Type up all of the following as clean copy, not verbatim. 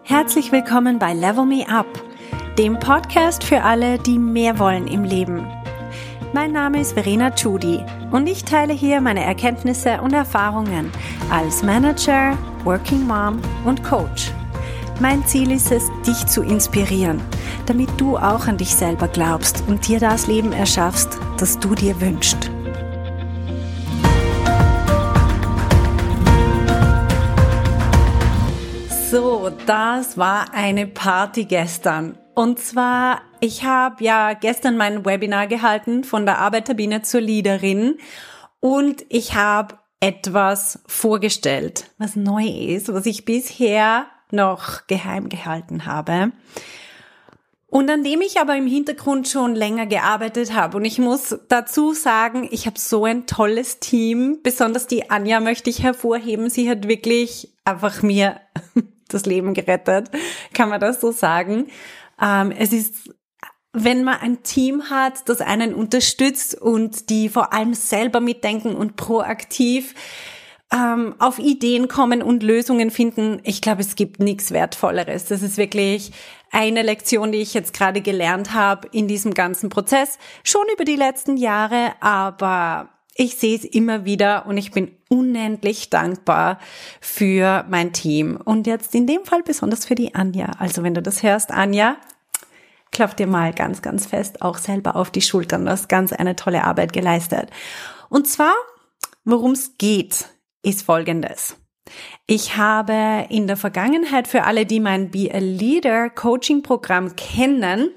Herzlich willkommen bei Level Me Up, dem Podcast für alle, die mehr wollen im Leben. Mein Name ist Verena Tschudi und ich teile hier meine Erkenntnisse und Erfahrungen als Manager, Working Mom und Coach. Mein Ziel ist es, dich zu inspirieren, damit du auch an dich selber glaubst und dir das Leben erschaffst, das du dir wünschst. So, das war eine Party gestern. Und zwar, ich habe ja gestern mein Webinar gehalten von der Arbeiterbiene zur Leaderin und ich habe etwas vorgestellt, was neu ist, was ich bisher noch geheim gehalten habe. Und an dem ich aber im Hintergrund schon länger gearbeitet habe. Und ich muss dazu sagen, ich habe so ein tolles Team. Besonders die Anja möchte ich hervorheben. Sie hat wirklich einfach mir das Leben gerettet, kann man das so sagen. Es ist, wenn man ein Team hat, das einen unterstützt und die vor allem selber mitdenken und proaktiv auf Ideen kommen und Lösungen finden. Ich glaube, es gibt nichts Wertvolleres. Das ist wirklich eine Lektion, die ich jetzt gerade gelernt habe in diesem ganzen Prozess, schon über die letzten Jahre, aber ich sehe es immer wieder und ich bin unendlich dankbar für mein Team. Und jetzt in dem Fall besonders für die Anja. Also wenn du das hörst, Anja, klopf dir mal ganz, ganz fest auch selber auf die Schultern. Du hast ganz eine tolle Arbeit geleistet. Und zwar, worum es geht, ist Folgendes. Ich habe in der Vergangenheit, für alle, die mein Be a Leader Coaching Programm kennen,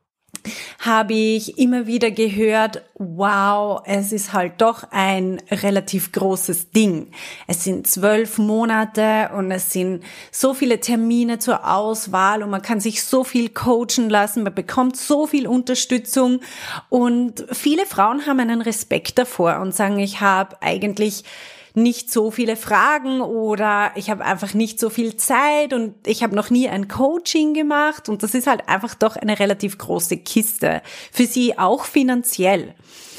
habe ich immer wieder gehört, wow, es ist halt doch ein relativ großes Ding. Es sind 12 Monate und es sind so viele Termine zur Auswahl und man kann sich so viel coachen lassen, man bekommt so viel Unterstützung und viele Frauen haben einen Respekt davor und sagen, ich habe eigentlich nicht so viele Fragen oder ich habe einfach nicht so viel Zeit und ich habe noch nie ein Coaching gemacht und das ist halt einfach doch eine relativ große Kiste, für sie auch finanziell.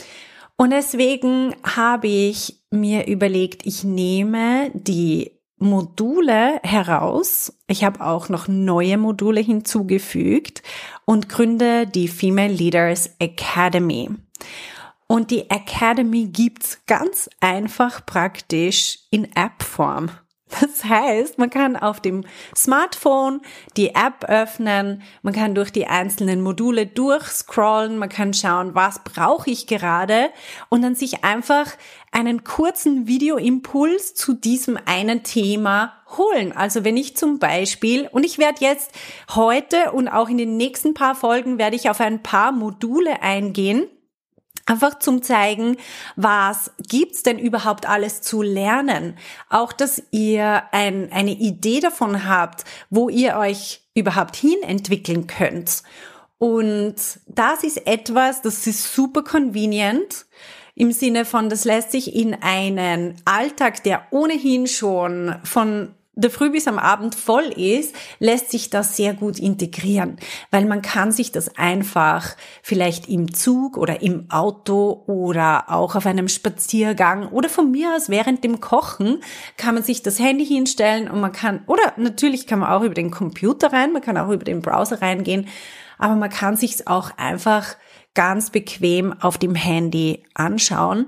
Und deswegen habe ich mir überlegt, ich nehme die Module heraus, ich habe auch noch neue Module hinzugefügt und gründe die Female Leaders Academy. Und die Academy gibt's ganz einfach praktisch in App-Form. Das heißt, man kann auf dem Smartphone die App öffnen, man kann durch die einzelnen Module durchscrollen, man kann schauen, was brauche ich gerade und dann sich einfach einen kurzen Videoimpuls zu diesem einen Thema holen. Also wenn ich zum Beispiel, und ich werde jetzt heute und auch in den nächsten paar Folgen werde ich auf ein paar Module eingehen, einfach zum zeigen, was gibt's denn überhaupt alles zu lernen. Auch, dass ihr eine Idee davon habt, wo ihr euch überhaupt hin entwickeln könnt. Und das ist etwas, das ist super convenient. Im Sinne von, das lässt sich in einen Alltag, der ohnehin schon von der Früh bis am Abend voll ist, lässt sich das sehr gut integrieren, weil man kann sich das einfach vielleicht im Zug oder im Auto oder auch auf einem Spaziergang oder von mir aus während dem Kochen kann man sich das Handy hinstellen und man kann, oder natürlich kann man auch über den Computer rein, man kann auch über den Browser reingehen, aber man kann sich's auch einfach ganz bequem auf dem Handy anschauen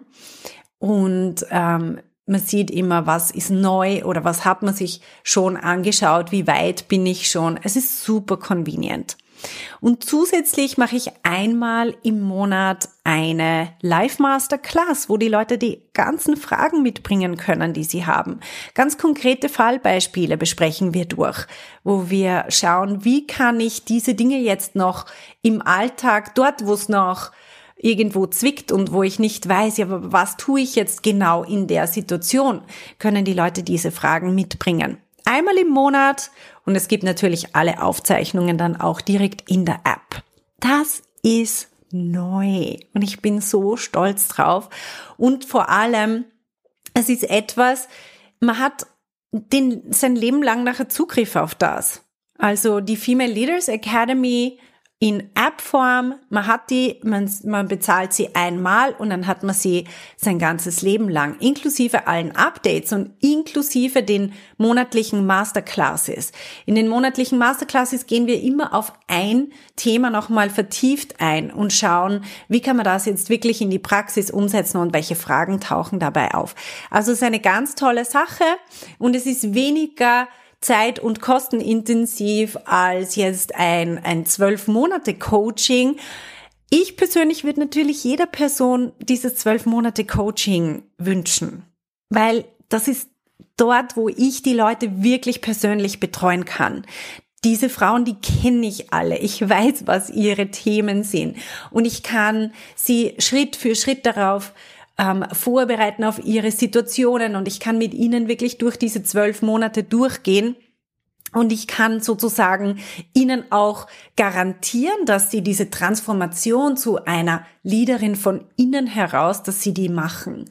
und man sieht immer, was ist neu oder was hat man sich schon angeschaut, wie weit bin ich schon. Es ist super convenient. Und zusätzlich mache ich einmal im Monat eine Live-Masterclass, wo die Leute die ganzen Fragen mitbringen können, die sie haben. Ganz konkrete Fallbeispiele besprechen wir durch, wo wir schauen, wie kann ich diese Dinge jetzt noch im Alltag, dort wo es noch irgendwo zwickt und wo ich nicht weiß, ja, aber was tue ich jetzt genau in der Situation, können die Leute diese Fragen mitbringen. Einmal im Monat und es gibt natürlich alle Aufzeichnungen dann auch direkt in der App. Das ist neu und ich bin so stolz drauf und vor allem, es ist etwas, man hat sein Leben lang nachher Zugriff auf das. Also die Female Leaders Academy in App-Form, man bezahlt sie einmal und dann hat man sie sein ganzes Leben lang, inklusive allen Updates und inklusive den monatlichen Masterclasses. In den monatlichen Masterclasses gehen wir immer auf ein Thema nochmal vertieft ein und schauen, wie kann man das jetzt wirklich in die Praxis umsetzen und welche Fragen tauchen dabei auf. Also es ist eine ganz tolle Sache und es ist weniger zeit- und kostenintensiv als jetzt ein 12-Monate-Coaching. Ich persönlich würde natürlich jeder Person dieses 12-Monate-Coaching wünschen, weil das ist dort, wo ich die Leute wirklich persönlich betreuen kann. Diese Frauen, die kenne ich alle. Ich weiß, was ihre Themen sind und ich kann sie Schritt für Schritt darauf vorbereiten auf ihre Situationen und ich kann mit ihnen wirklich durch diese 12 Monate durchgehen und ich kann sozusagen ihnen auch garantieren, dass sie diese Transformation zu einer Leaderin von innen heraus, dass sie die machen.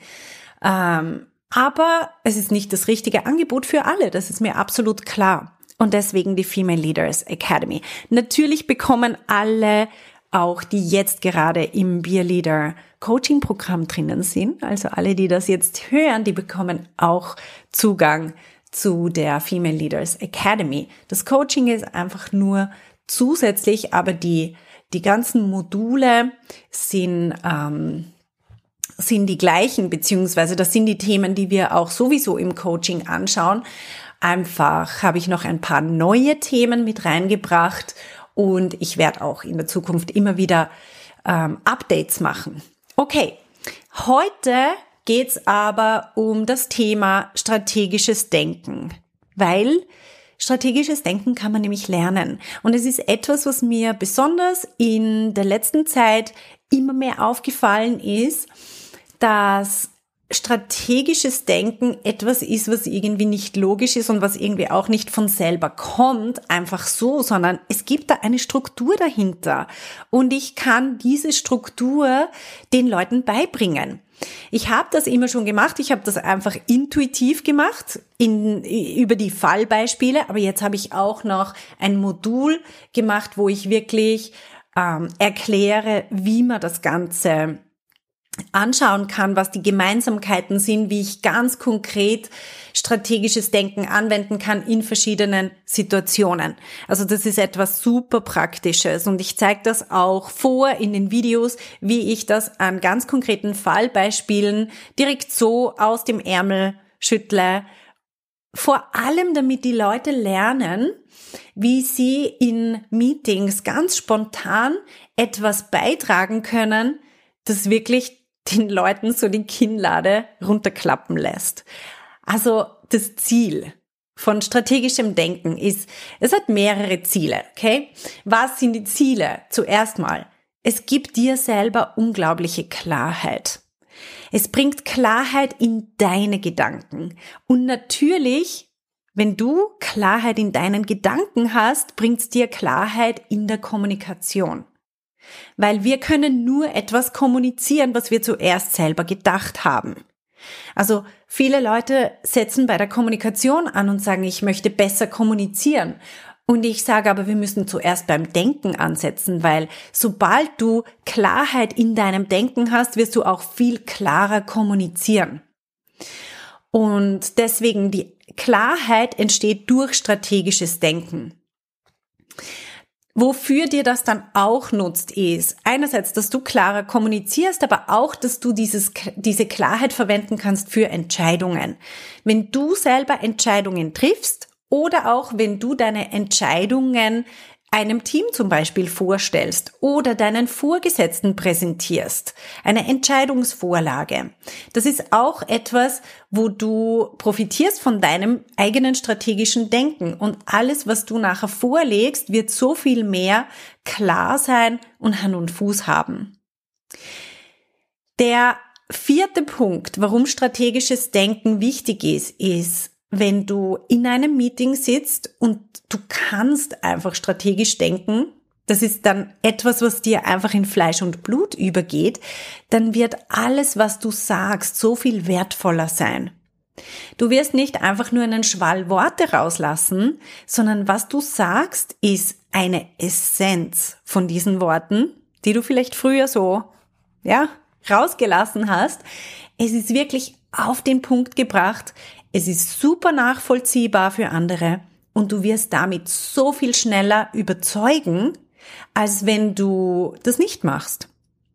Aber es ist nicht das richtige Angebot für alle, das ist mir absolut klar. Und deswegen die Female Leaders Academy. Natürlich bekommen alle, auch die jetzt gerade im Beer Leader Coaching Programm drinnen sind, also alle, die das jetzt hören, die bekommen auch Zugang zu der Female Leaders Academy. Das Coaching ist einfach nur zusätzlich, aber die ganzen Module sind die gleichen, beziehungsweise das sind die Themen, die wir auch sowieso im Coaching anschauen. Einfach habe ich noch ein paar neue Themen mit reingebracht und ich werde auch in der Zukunft immer wieder Updates machen. Okay, heute geht's aber um das Thema strategisches Denken, weil strategisches Denken kann man nämlich lernen. Und es ist etwas, was mir besonders in der letzten Zeit immer mehr aufgefallen ist, dass strategisches Denken etwas ist, was irgendwie nicht logisch ist und was irgendwie auch nicht von selber kommt, einfach so, sondern es gibt da eine Struktur dahinter und ich kann diese Struktur den Leuten beibringen. Ich habe das immer schon gemacht, ich habe das einfach intuitiv gemacht über die Fallbeispiele, aber jetzt habe ich auch noch ein Modul gemacht, wo ich wirklich erkläre, wie man das Ganze anschauen kann, was die Gemeinsamkeiten sind, wie ich ganz konkret strategisches Denken anwenden kann in verschiedenen Situationen. Also das ist etwas super Praktisches und ich zeige das auch vor in den Videos, wie ich das an ganz konkreten Fallbeispielen direkt so aus dem Ärmel schüttle. Vor allem, damit die Leute lernen, wie sie in Meetings ganz spontan etwas beitragen können, das wirklich den Leuten so die Kinnlade runterklappen lässt. Also das Ziel von strategischem Denken ist, es hat mehrere Ziele, okay? Was sind die Ziele? Zuerst mal, es gibt dir selber unglaubliche Klarheit. Es bringt Klarheit in deine Gedanken. Und natürlich, wenn du Klarheit in deinen Gedanken hast, bringt es dir Klarheit in der Kommunikation. Weil wir können nur etwas kommunizieren, was wir zuerst selber gedacht haben. Also viele Leute setzen bei der Kommunikation an und sagen, ich möchte besser kommunizieren. Und ich sage aber, wir müssen zuerst beim Denken ansetzen, weil sobald du Klarheit in deinem Denken hast, wirst du auch viel klarer kommunizieren. Und deswegen die Klarheit entsteht durch strategisches Denken. Wofür dir das dann auch nutzt, ist einerseits, dass du klarer kommunizierst, aber auch, dass du diese Klarheit verwenden kannst für Entscheidungen. Wenn du selber Entscheidungen triffst oder auch wenn du deine Entscheidungen einem Team zum Beispiel vorstellst oder deinen Vorgesetzten präsentierst, eine Entscheidungsvorlage. Das ist auch etwas, wo du profitierst von deinem eigenen strategischen Denken und alles, was du nachher vorlegst, wird so viel mehr klar sein und Hand und Fuß haben. Der vierte Punkt, warum strategisches Denken wichtig ist, wenn du in einem Meeting sitzt und du kannst einfach strategisch denken, das ist dann etwas, was dir einfach in Fleisch und Blut übergeht, dann wird alles, was du sagst, so viel wertvoller sein. Du wirst nicht einfach nur einen Schwall Worte rauslassen, sondern was du sagst, ist eine Essenz von diesen Worten, die du vielleicht früher so, rausgelassen hast. Es ist wirklich auf den Punkt gebracht. Es ist super nachvollziehbar für andere und du wirst damit so viel schneller überzeugen, als wenn du das nicht machst.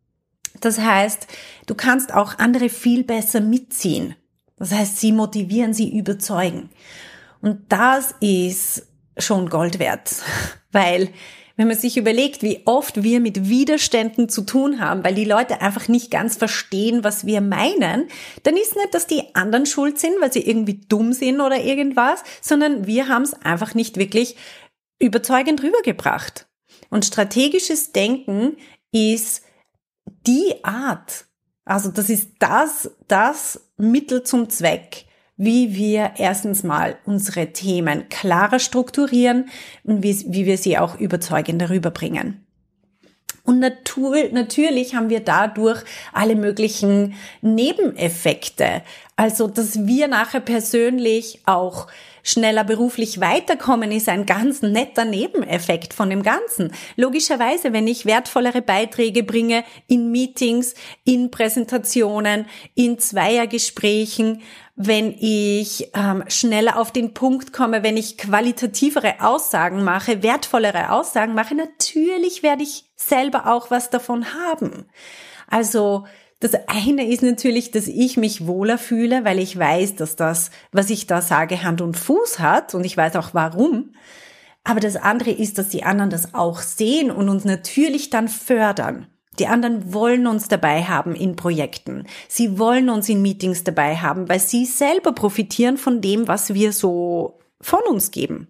Das heißt, du kannst auch andere viel besser mitziehen. Das heißt, sie motivieren, sie überzeugen. Und das ist schon Gold wert, weil wenn man sich überlegt, wie oft wir mit Widerständen zu tun haben, weil die Leute einfach nicht ganz verstehen, was wir meinen, dann ist nicht, dass die anderen schuld sind, weil sie irgendwie dumm sind oder irgendwas, sondern wir haben es einfach nicht wirklich überzeugend rübergebracht. Und strategisches Denken ist die Art, also das ist das Mittel zum Zweck, wie wir erstens mal unsere Themen klarer strukturieren und wie wir sie auch überzeugend rüberbringen. Und natürlich haben wir dadurch alle möglichen Nebeneffekte. Also, dass wir nachher persönlich auch schneller beruflich weiterkommen, ist ein ganz netter Nebeneffekt von dem Ganzen. Logischerweise, wenn ich wertvollere Beiträge bringe in Meetings, in Präsentationen, in Zweiergesprächen, wenn ich schneller auf den Punkt komme, wenn ich qualitativere Aussagen mache, wertvollere Aussagen mache, natürlich werde ich selber auch was davon haben. Also das eine ist natürlich, dass ich mich wohler fühle, weil ich weiß, dass das, was ich da sage, Hand und Fuß hat und ich weiß auch warum. Aber das andere ist, dass die anderen das auch sehen und uns natürlich dann fördern. Die anderen wollen uns dabei haben in Projekten. Sie wollen uns in Meetings dabei haben, weil sie selber profitieren von dem, was wir so von uns geben.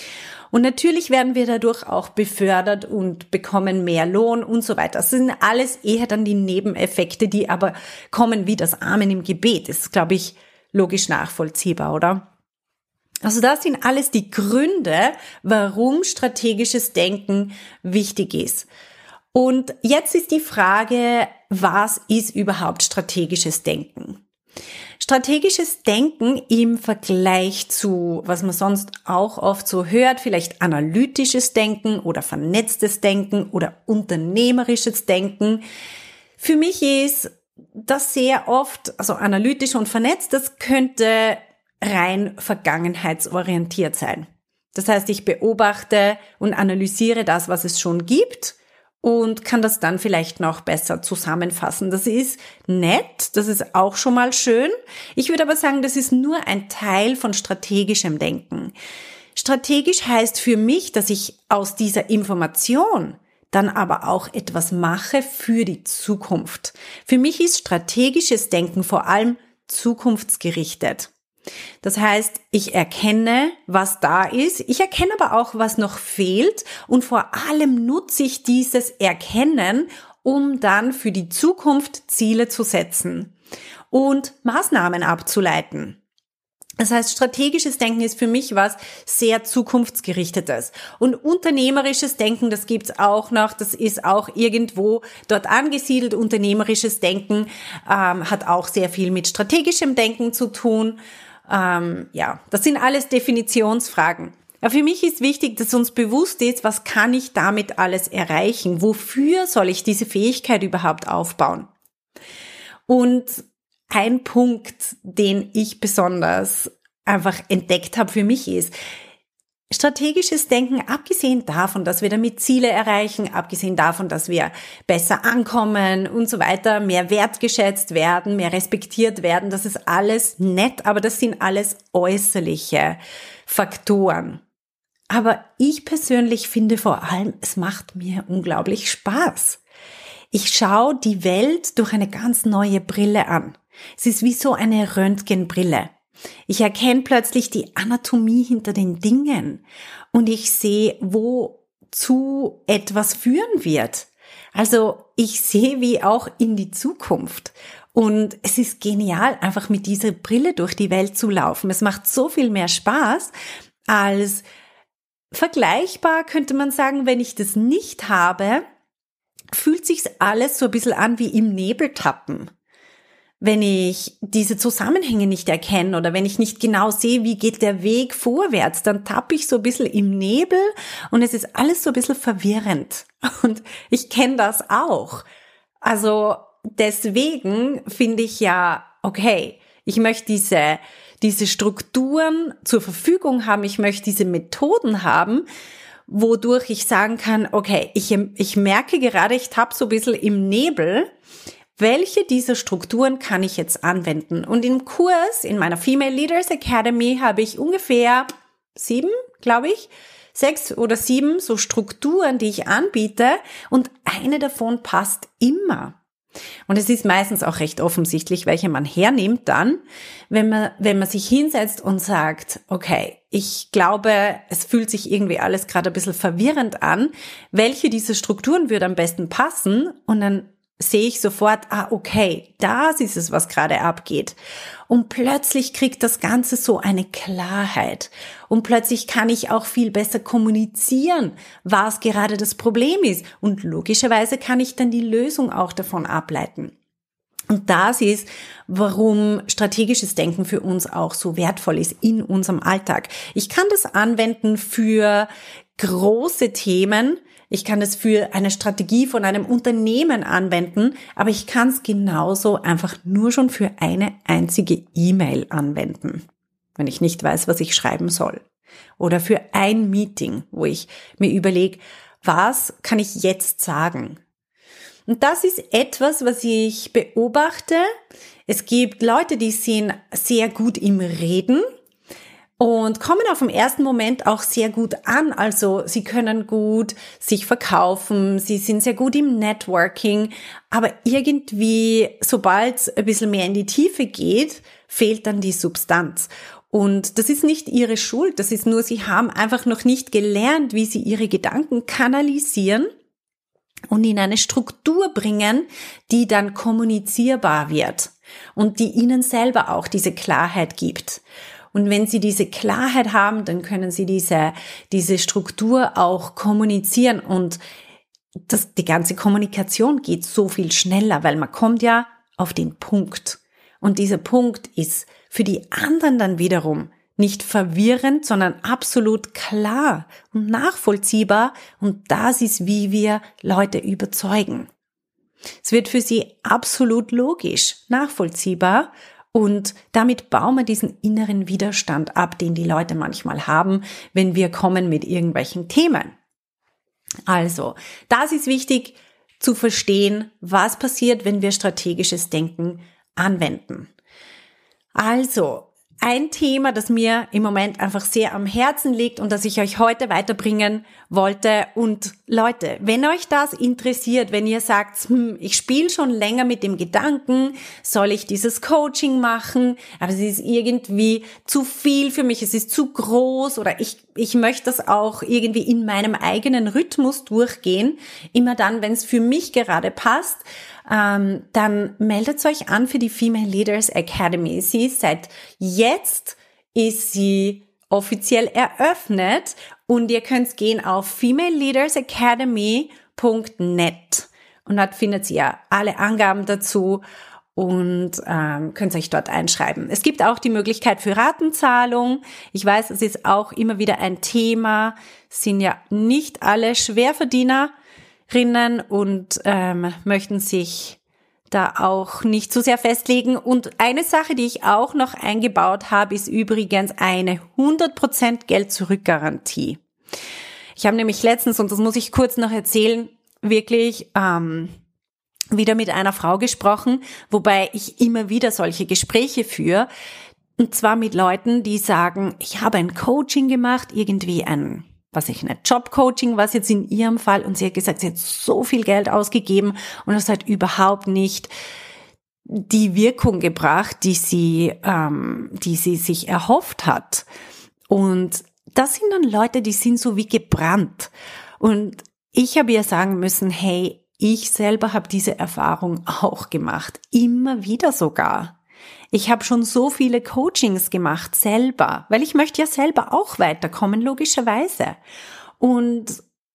Und natürlich werden wir dadurch auch befördert und bekommen mehr Lohn und so weiter. Das sind alles eher dann die Nebeneffekte, die aber kommen wie das Amen im Gebet. Das ist, glaube ich, logisch nachvollziehbar, oder? Also das sind alles die Gründe, warum strategisches Denken wichtig ist. Und jetzt ist die Frage, was ist überhaupt strategisches Denken? Strategisches Denken im Vergleich zu, was man sonst auch oft so hört, vielleicht analytisches Denken oder vernetztes Denken oder unternehmerisches Denken. Für mich ist das sehr oft, also analytisch und vernetzt, das könnte rein vergangenheitsorientiert sein. Das heißt, ich beobachte und analysiere das, was es schon gibt, und kann das dann vielleicht noch besser zusammenfassen. Das ist nett, das ist auch schon mal schön. Ich würde aber sagen, das ist nur ein Teil von strategischem Denken. Strategisch heißt für mich, dass ich aus dieser Information dann aber auch etwas mache für die Zukunft. Für mich ist strategisches Denken vor allem zukunftsgerichtet. Das heißt, ich erkenne, was da ist, ich erkenne aber auch, was noch fehlt und vor allem nutze ich dieses Erkennen, um dann für die Zukunft Ziele zu setzen und Maßnahmen abzuleiten. Das heißt, strategisches Denken ist für mich was sehr zukunftsgerichtetes. Und unternehmerisches Denken, das gibt's auch noch, das ist auch irgendwo dort angesiedelt. Unternehmerisches Denken hat auch sehr viel mit strategischem Denken zu tun. Das sind alles Definitionsfragen. Aber für mich ist wichtig, dass uns bewusst ist, was kann ich damit alles erreichen? Wofür soll ich diese Fähigkeit überhaupt aufbauen? Und ein Punkt, den ich besonders einfach entdeckt habe für mich ist, strategisches Denken, abgesehen davon, dass wir damit Ziele erreichen, abgesehen davon, dass wir besser ankommen und so weiter, mehr wertgeschätzt werden, mehr respektiert werden, das ist alles nett, aber das sind alles äußerliche Faktoren. Aber ich persönlich finde vor allem, es macht mir unglaublich Spaß. Ich schaue die Welt durch eine ganz neue Brille an. Es ist wie so eine Röntgenbrille. Ich erkenne plötzlich die Anatomie hinter den Dingen und ich sehe, wozu etwas führen wird. Also ich sehe wie auch in die Zukunft. Und es ist genial, einfach mit dieser Brille durch die Welt zu laufen. Es macht so viel mehr Spaß als vergleichbar, könnte man sagen, wenn ich das nicht habe, fühlt sich alles so ein bisschen an wie im Nebel tappen. wenn ich diese Zusammenhänge nicht erkenne oder wenn ich nicht genau sehe, wie geht der Weg vorwärts, dann tappe ich so ein bisschen im Nebel und es ist alles so ein bisschen verwirrend. Und ich kenne das auch. Also deswegen finde ich ja, okay, ich möchte diese Strukturen zur Verfügung haben, ich möchte diese Methoden haben, wodurch ich sagen kann, okay, ich merke gerade, ich tappe so ein bisschen im Nebel. Welche dieser Strukturen kann ich jetzt anwenden? Und im Kurs, in meiner Female Leaders Academy, habe ich ungefähr 6 oder 7 so Strukturen, die ich anbiete. Und eine davon passt immer. Und es ist meistens auch recht offensichtlich, welche man hernimmt dann, wenn man sich hinsetzt und sagt, okay, ich glaube, es fühlt sich irgendwie alles gerade ein bisschen verwirrend an. Welche dieser Strukturen würde am besten passen? Und dann sehe ich sofort, okay, das ist es, was gerade abgeht. Und plötzlich kriegt das Ganze so eine Klarheit. Und plötzlich kann ich auch viel besser kommunizieren, was gerade das Problem ist. Und logischerweise kann ich dann die Lösung auch davon ableiten. Und das ist, warum strategisches Denken für uns auch so wertvoll ist in unserem Alltag. Ich kann das anwenden für große Themen. Ich kann es für eine Strategie von einem Unternehmen anwenden, aber ich kann es genauso einfach nur schon für eine einzige E-Mail anwenden, wenn ich nicht weiß, was ich schreiben soll. Oder für ein Meeting, wo ich mir überlege, was kann ich jetzt sagen? Und das ist etwas, was ich beobachte. Es gibt Leute, die sind sehr gut im Reden und kommen auf den ersten Moment auch sehr gut an. Also sie können gut sich verkaufen, sie sind sehr gut im Networking, aber irgendwie, sobald es ein bisschen mehr in die Tiefe geht, fehlt dann die Substanz. Und das ist nicht ihre Schuld, das ist nur, sie haben einfach noch nicht gelernt, wie sie ihre Gedanken kanalisieren und in eine Struktur bringen, die dann kommunizierbar wird und die ihnen selber auch diese Klarheit gibt. Und wenn sie diese Klarheit haben, dann können sie diese Struktur auch kommunizieren und die ganze Kommunikation geht so viel schneller, weil man kommt ja auf den Punkt. Und dieser Punkt ist für die anderen dann wiederum nicht verwirrend, sondern absolut klar und nachvollziehbar. Und das ist, wie wir Leute überzeugen. Es wird für sie absolut logisch, nachvollziehbar. Und damit bauen wir diesen inneren Widerstand ab, den die Leute manchmal haben, wenn wir kommen mit irgendwelchen Themen. Also, das ist wichtig zu verstehen, was passiert, wenn wir strategisches Denken anwenden. Also, ein Thema, das mir im Moment einfach sehr am Herzen liegt und das ich euch heute weiterbringen wollte. Und Leute, wenn euch das interessiert, wenn ihr sagt, ich spiele schon länger mit dem Gedanken, soll ich dieses Coaching machen, aber es ist irgendwie zu viel für mich, es ist zu groß oder ich möchte das auch irgendwie in meinem eigenen Rhythmus durchgehen, immer dann, wenn es für mich gerade passt, dann meldet euch an für die Female Leaders Academy. Jetzt ist sie offiziell eröffnet und ihr könnt gehen auf femaleleadersacademy.net und dort findet ihr alle Angaben dazu und könnt euch dort einschreiben. Es gibt auch die Möglichkeit für Ratenzahlung. Ich weiß, es ist auch immer wieder ein Thema. Es sind ja nicht alle Schwerverdienerinnen und möchten sich da auch nicht zu sehr festlegen. Und eine Sache, die ich auch noch eingebaut habe, ist übrigens eine 100% Geld-Zurück-Garantie. Ich habe nämlich letztens, und das muss ich kurz noch erzählen, wirklich wieder mit einer Frau gesprochen, wobei ich immer wieder solche Gespräche führe. Und zwar mit Leuten, die sagen, ich habe ein Coaching gemacht, irgendwie ein Jobcoaching, was jetzt in ihrem Fall, und sie hat gesagt, sie hat so viel Geld ausgegeben und das hat überhaupt nicht die Wirkung gebracht, die sie sich erhofft hat. Und das sind dann Leute, die sind so wie gebrannt. Und ich habe ihr sagen müssen, hey, ich selber habe diese Erfahrung auch gemacht, immer wieder sogar. Ich habe schon so viele Coachings gemacht selber, weil ich möchte ja selber auch weiterkommen, logischerweise. Und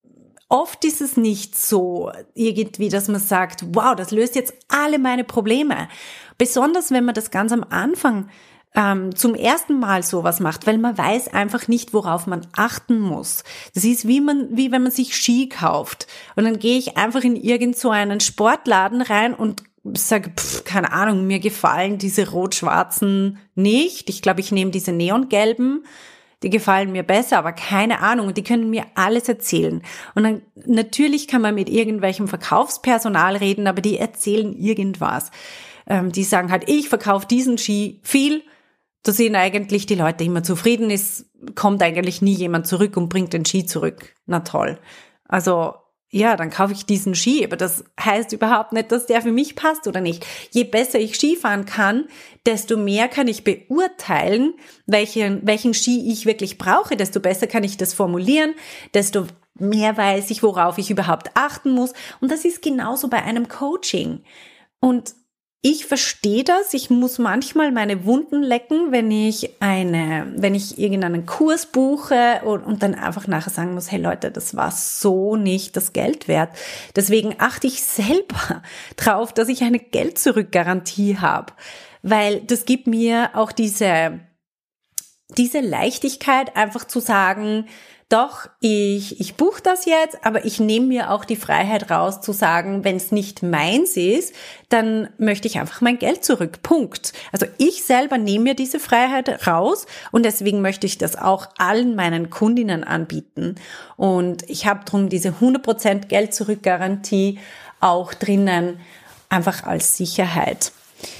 oft ist es nicht so irgendwie, dass man sagt, wow, das löst jetzt alle meine Probleme. Besonders wenn man das ganz am Anfang zum ersten Mal sowas macht, weil man weiß einfach nicht, worauf man achten muss. Das ist wie wenn man sich Ski kauft. Und dann gehe ich einfach in irgend so einen Sportladen rein und sage, keine Ahnung, mir gefallen diese rot-schwarzen nicht. Ich glaube, ich nehme diese neongelben. Die gefallen mir besser, aber keine Ahnung. Und die können mir alles erzählen. Und dann, natürlich kann man mit irgendwelchem Verkaufspersonal reden, aber die erzählen irgendwas. Die sagen halt, ich verkaufe diesen Ski viel. Da sind eigentlich die Leute immer zufrieden. Es kommt eigentlich nie jemand zurück und bringt den Ski zurück. Na toll. Also, ja, dann kaufe ich diesen Ski, aber das heißt überhaupt nicht, dass der für mich passt oder nicht. Je besser ich Skifahren kann, desto mehr kann ich beurteilen, welchen Ski ich wirklich brauche, desto besser kann ich das formulieren, desto mehr weiß ich, worauf ich überhaupt achten muss. Und das ist genauso bei einem Coaching. Und ich verstehe das. Ich muss manchmal meine Wunden lecken, wenn ich irgendeinen Kurs buche und dann einfach nachher sagen muss, hey Leute, das war so nicht das Geld wert. Deswegen achte ich selber drauf, dass ich eine Geld-Zurück-Garantie habe, weil das gibt mir auch diese Leichtigkeit, einfach zu sagen, doch, ich buche das jetzt, aber ich nehme mir auch die Freiheit raus zu sagen, wenn es nicht meins ist, dann möchte ich einfach mein Geld zurück. Punkt. Also ich selber nehme mir diese Freiheit raus und deswegen möchte ich das auch allen meinen Kundinnen anbieten. Und ich habe drum diese 100% Geld-Zurück-Garantie auch drinnen, einfach als Sicherheit.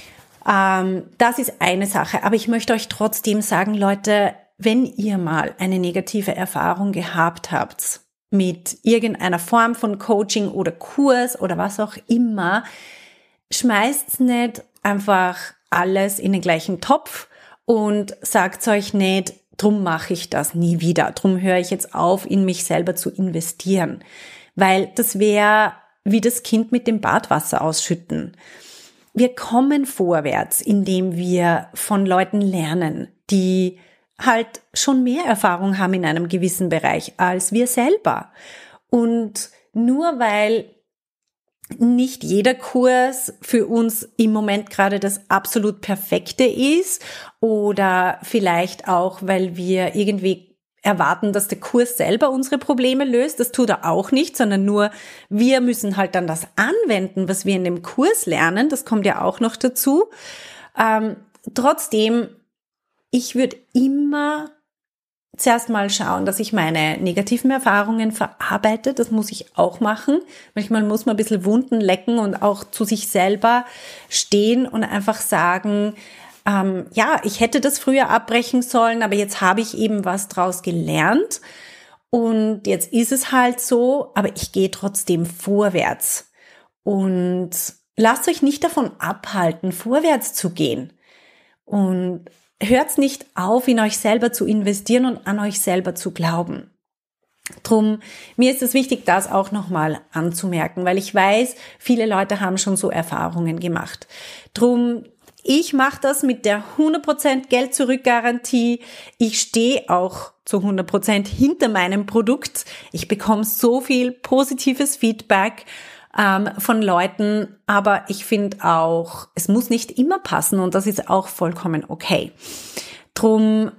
Das ist eine Sache, aber ich möchte euch trotzdem sagen, Leute, wenn ihr mal eine negative Erfahrung gehabt habt mit irgendeiner Form von Coaching oder Kurs oder was auch immer, schmeißt nicht einfach alles in den gleichen Topf und sagt euch nicht, drum mache ich das nie wieder, drum höre ich jetzt auf, in mich selber zu investieren, weil das wäre wie das Kind mit dem Badwasser ausschütten. Wir kommen vorwärts, indem wir von Leuten lernen, die halt schon mehr Erfahrung haben in einem gewissen Bereich als wir selber. Und nur weil nicht jeder Kurs für uns im Moment gerade das absolut Perfekte ist oder vielleicht auch, weil wir irgendwie erwarten, dass der Kurs selber unsere Probleme löst, das tut er auch nicht, sondern nur wir müssen halt dann das anwenden, was wir in dem Kurs lernen, das kommt ja auch noch dazu. Trotzdem, ich würde immer zuerst mal schauen, dass ich meine negativen Erfahrungen verarbeite. Das muss ich auch machen. Manchmal muss man ein bisschen Wunden lecken und auch zu sich selber stehen und einfach sagen, ja, ich hätte das früher abbrechen sollen, aber jetzt habe ich eben was draus gelernt. Und jetzt ist es halt so, aber ich gehe trotzdem vorwärts. Und lasst euch nicht davon abhalten, vorwärts zu gehen. Und hört nicht auf, in euch selber zu investieren und an euch selber zu glauben. Drum, mir ist es wichtig, das auch nochmal anzumerken, weil ich weiß, viele Leute haben schon so Erfahrungen gemacht. Drum, ich mache das mit der 100% Geld-Zurück-Garantie. Ich stehe auch zu 100% hinter meinem Produkt. Ich bekomme so viel positives Feedback von Leuten, aber ich finde auch, es muss nicht immer passen und das ist auch vollkommen okay. Drum,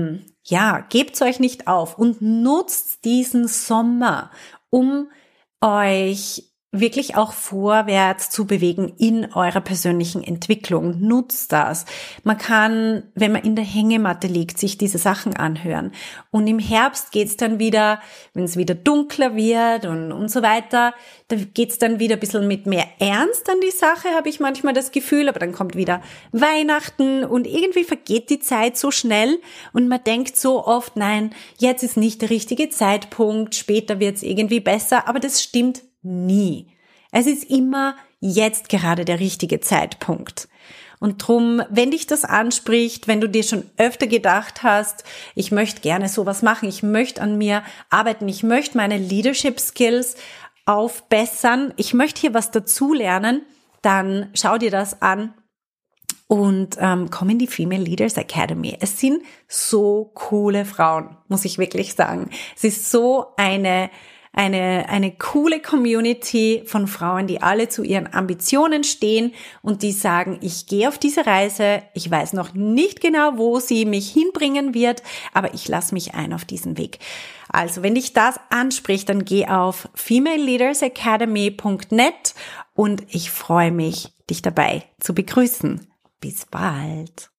ja, gebt's euch nicht auf und nutzt diesen Sommer, um euch wirklich auch vorwärts zu bewegen in eurer persönlichen Entwicklung. Nutzt das. Man kann, wenn man in der Hängematte liegt, sich diese Sachen anhören. Und im Herbst geht's dann wieder, wenn es wieder dunkler wird und so weiter, da geht's dann wieder ein bisschen mit mehr Ernst an die Sache, habe ich manchmal das Gefühl. Aber dann kommt wieder Weihnachten und irgendwie vergeht die Zeit so schnell und man denkt so oft, nein, jetzt ist nicht der richtige Zeitpunkt, später wird's irgendwie besser. Aber das stimmt nie. Es ist immer jetzt gerade der richtige Zeitpunkt. Und drum, wenn dich das anspricht, wenn du dir schon öfter gedacht hast, ich möchte gerne sowas machen, ich möchte an mir arbeiten, ich möchte meine Leadership Skills aufbessern, ich möchte hier was dazulernen, dann schau dir das an und komm in die Female Leaders Academy. Es sind so coole Frauen, muss ich wirklich sagen. Es ist so eine eine coole Community von Frauen, die alle zu ihren Ambitionen stehen und die sagen, ich gehe auf diese Reise, ich weiß noch nicht genau, wo sie mich hinbringen wird, aber ich lasse mich ein auf diesen Weg. Also, wenn dich das anspricht, dann geh auf femaleleadersacademy.net und ich freue mich, dich dabei zu begrüßen. Bis bald.